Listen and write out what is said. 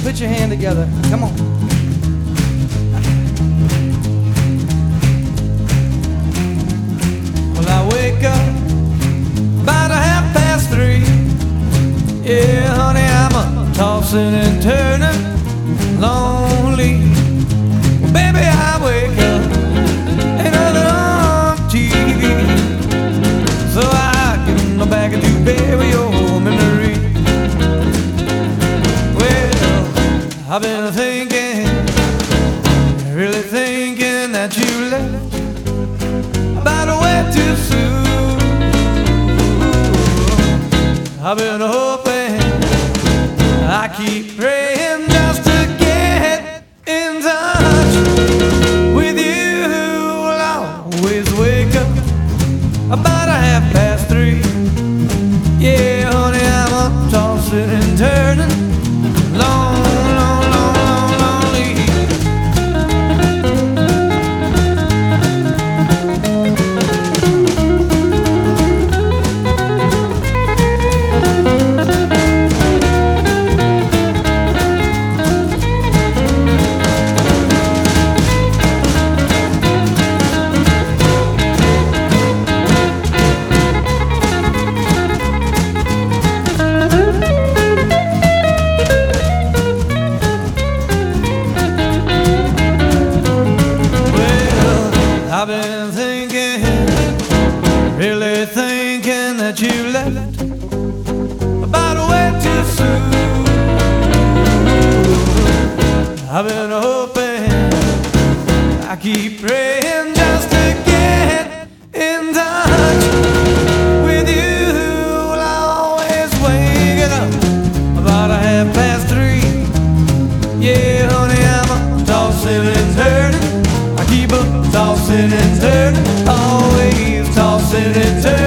put your hand together. Come on. Well, I wake up about 3:30. Yeah, honey, I'm a tossing and turning, lonely. Well, baby, I wake up, ain't nothing on TV, so I get in my bag and do bury your memory. Well, I've been thinking, really thinking that you left about a way too soon. I've been hoping, I keep praying just to get in touch with you. I'll always wake up about 3:30. Yeah, honey, I'm up tossing and turning, long, long, long, long, lonely. I've been thinking, really thinking that you left about a way too soon. I've been hoping, I keep praying just to get in touch with you. Well, I always wake it up about 3:30. Yeah, honey, I'm a tossing and turning. I keep up tossing and turning, always tossing and turning.